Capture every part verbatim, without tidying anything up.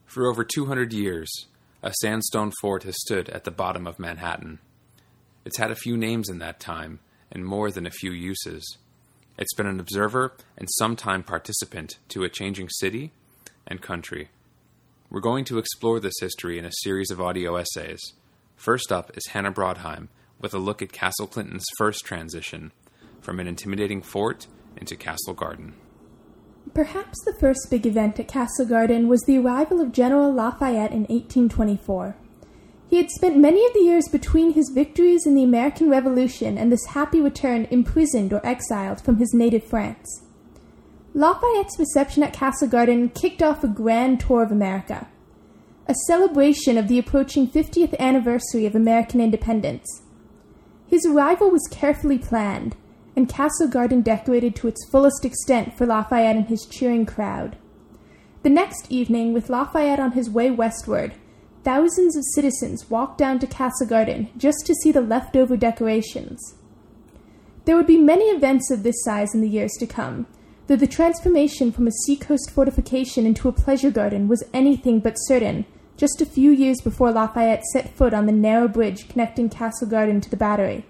For over two hundred years, a sandstone fort has stood at the bottom of Manhattan. It's had a few names in that time, and more than a few uses. It's been an observer and sometime participant to a changing city and country. We're going to explore this history in a series of audio essays. First up is Hannah Brodheim with a look at Castle Clinton's first transition, from an intimidating fort into Castle Garden. Perhaps the first big event at Castle Garden was the arrival of General Lafayette in eighteen twenty-four. He had spent many of the years between his victories in the American Revolution and this happy return imprisoned or exiled from his native France. Lafayette's reception at Castle Garden kicked off a grand tour of America, a celebration of the approaching fiftieth anniversary of American independence. His arrival was carefully planned, and Castle Garden decorated to its fullest extent for Lafayette and his cheering crowd. The next evening, with Lafayette on his way westward, thousands of citizens walked down to Castle Garden just to see the leftover decorations. There would be many events of this size in the years to come, though the transformation from a seacoast fortification into a pleasure garden was anything but certain just a few years before Lafayette set foot on the narrow bridge connecting Castle Garden to the Battery.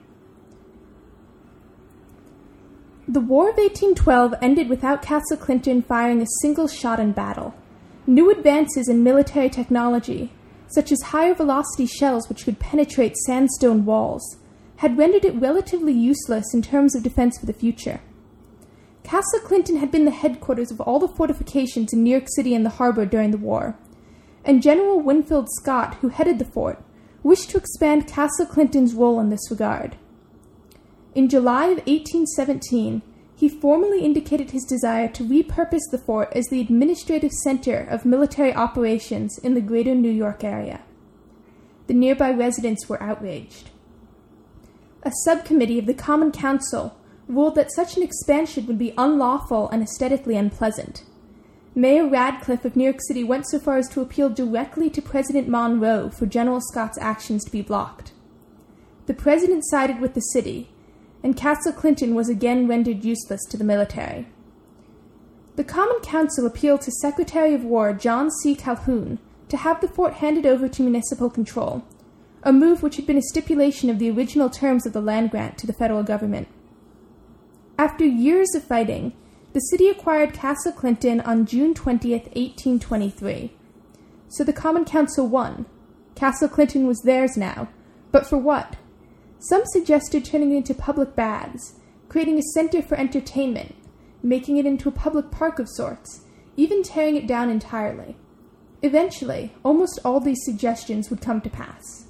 The War of eighteen twelve ended without Castle Clinton firing a single shot in battle. New advances in military technology, such as higher velocity shells which could penetrate sandstone walls, had rendered it relatively useless in terms of defense for the future. Castle Clinton had been the headquarters of all the fortifications in New York City and the harbor during the war, and General Winfield Scott, who headed the fort, wished to expand Castle Clinton's role in this regard. In July of eighteen seventeen, he formally indicated his desire to repurpose the fort as the administrative center of military operations in the greater New York area. The nearby residents were outraged. A subcommittee of the Common Council ruled that such an expansion would be unlawful and aesthetically unpleasant. Mayor Radcliffe of New York City went so far as to appeal directly to President Monroe for General Scott's actions to be blocked. The president sided with the city, and Castle Clinton was again rendered useless to the military. The Common Council appealed to Secretary of War John C. Calhoun to have the fort handed over to municipal control, a move which had been a stipulation of the original terms of the land grant to the federal government. After years of fighting, the city acquired Castle Clinton on June twentieth, eighteen twenty-three. So the Common Council won. Castle Clinton was theirs now, but for what? Some suggested turning it into public baths, creating a center for entertainment, making it into a public park of sorts, even tearing it down entirely. Eventually, almost all these suggestions would come to pass.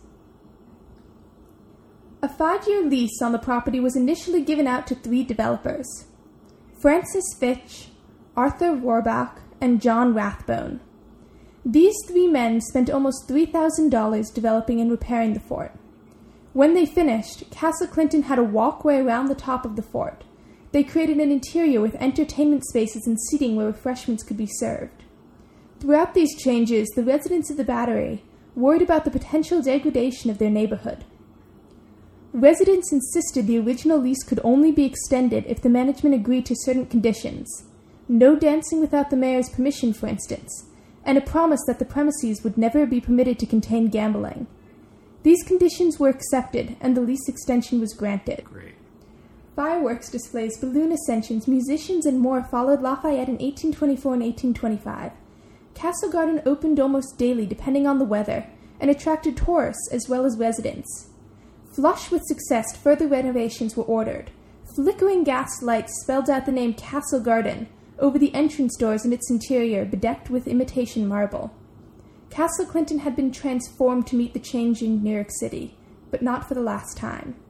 A five-year lease on the property was initially given out to three developers: Francis Fitch, Arthur Rohrbach, and John Rathbone. These three men spent almost three thousand dollars developing and repairing the fort. When they finished, Castle Clinton had a walkway around the top of the fort. They created an interior with entertainment spaces and seating where refreshments could be served. Throughout these changes, the residents of the Battery worried about the potential degradation of their neighborhood. Residents insisted the original lease could only be extended if the management agreed to certain conditions: no dancing without the mayor's permission, for instance, and a promise that the premises would never be permitted to contain gambling. These conditions were accepted, and the lease extension was granted. Great. Fireworks displays, balloon ascensions, musicians, and more followed Lafayette in eighteen twenty-four and eighteen twenty-five. Castle Garden opened almost daily, depending on the weather, and attracted tourists as well as residents. Flush with success, further renovations were ordered. Flickering gas lights spelled out the name Castle Garden over the entrance doors and its interior bedecked with imitation marble. Castle Clinton had been transformed to meet the change in New York City, but not for the last time.